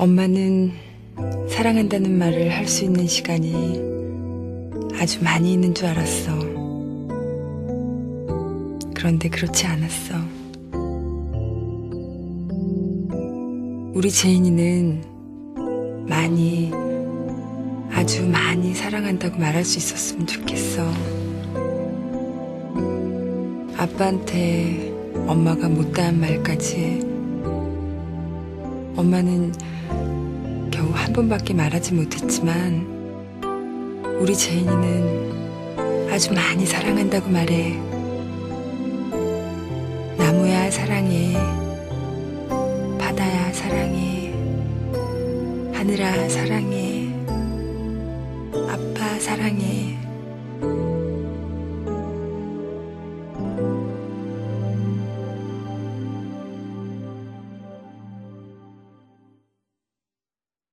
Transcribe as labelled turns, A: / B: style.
A: 엄마는 사랑한다는 말을 할 수 있는 시간이 아주 많이 있는 줄 알았어. 그런데 그렇지 않았어. 우리 제인이는 아주 많이 사랑한다고 말할 수 있었으면 좋겠어. 아빠한테 엄마가 못다한 말까지 엄마는 겨우 한 번밖에 말하지 못했지만 우리 제인이는 아주 많이 사랑한다고 말해. 나무야 사랑해, 바다야 사랑해, 하늘아 사랑해, 아빠 사랑해.